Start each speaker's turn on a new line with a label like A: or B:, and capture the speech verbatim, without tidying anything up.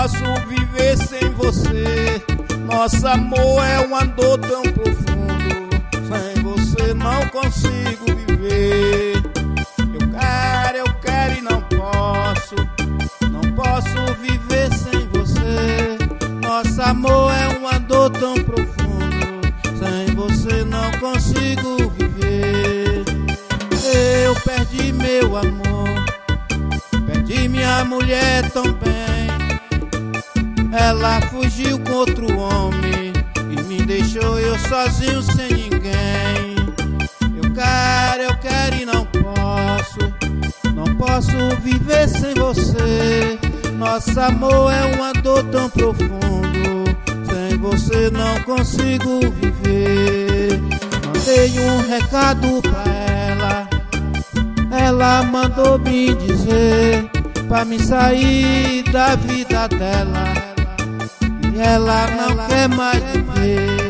A: posso viver sem você. Nosso amor é uma dor tão profundo, sem você não consigo viver. Eu quero, eu quero e não posso, não posso viver sem você. Nosso amor é uma dor tão profundo, sem você não consigo viver. Eu perdi meu amor, perdi minha mulher também. Ela fugiu com outro homem e me deixou eu sozinho sem ninguém. Eu quero, eu quero e não posso, não posso viver sem você. Nosso amor é uma dor tão profundo, sem você não consigo viver. Mandei um recado pra ela, ela mandou me dizer pra me sair da vida dela, e ela não quer mais viver.